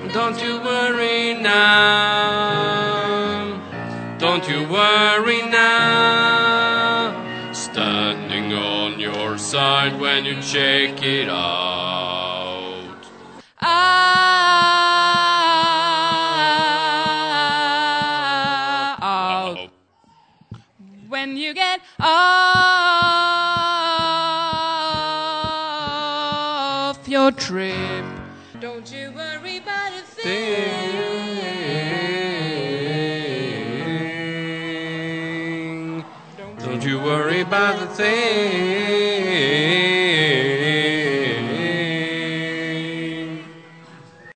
Don't you worry now. Don't you worry now. Standing on your side when you check it out. Out. When you get off your trip, don't you worry about a thing. Don't you worry about a thing.